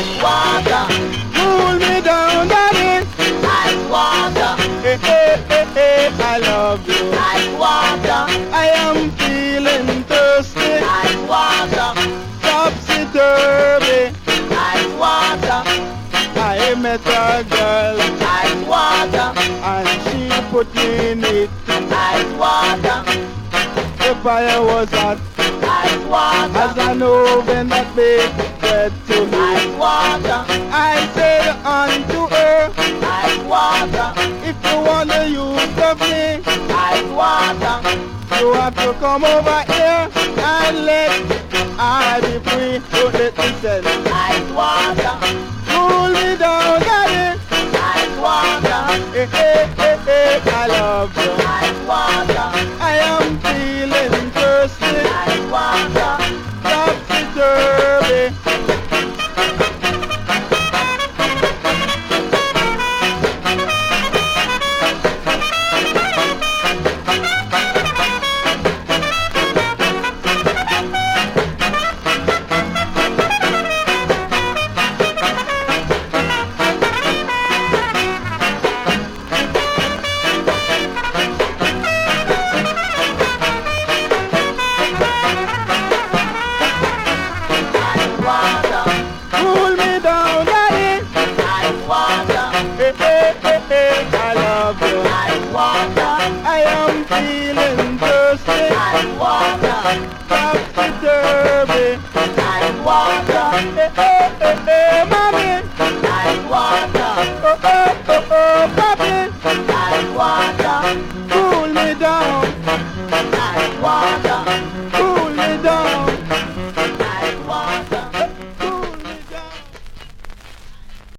Ice water. Cool me down, daddy. Ice water. Hey, hey, hey, hey, I love you. Ice water. I am feeling thirsty. Ice water. Topsy-turvy. Ice water. I met a girl Ice water. and she put me in it. Ice water. The fire was hot Ice water. as an oven that baked bread to me. Ice water. I said unto her, Ice water. if you want the use of me, Ice water. you have to come over here and let I be free. Don't let me sell. Ice water. Cool me down, daddy. Ice water. Hey, hey, hey, hey, I love you. Ice water. I am feeling thirsty. Ice water. Topsy-turvy. Cool me down, daddy. Ice water. Hey, hey, hey, hey, I love you. Ice water. I am feeling thirsty. Ice water. Topsy-turvy. Ice water. Hey, hey, hey, hey, mommy. Ice water. Oh, oh, oh, oh, papi. Ice water.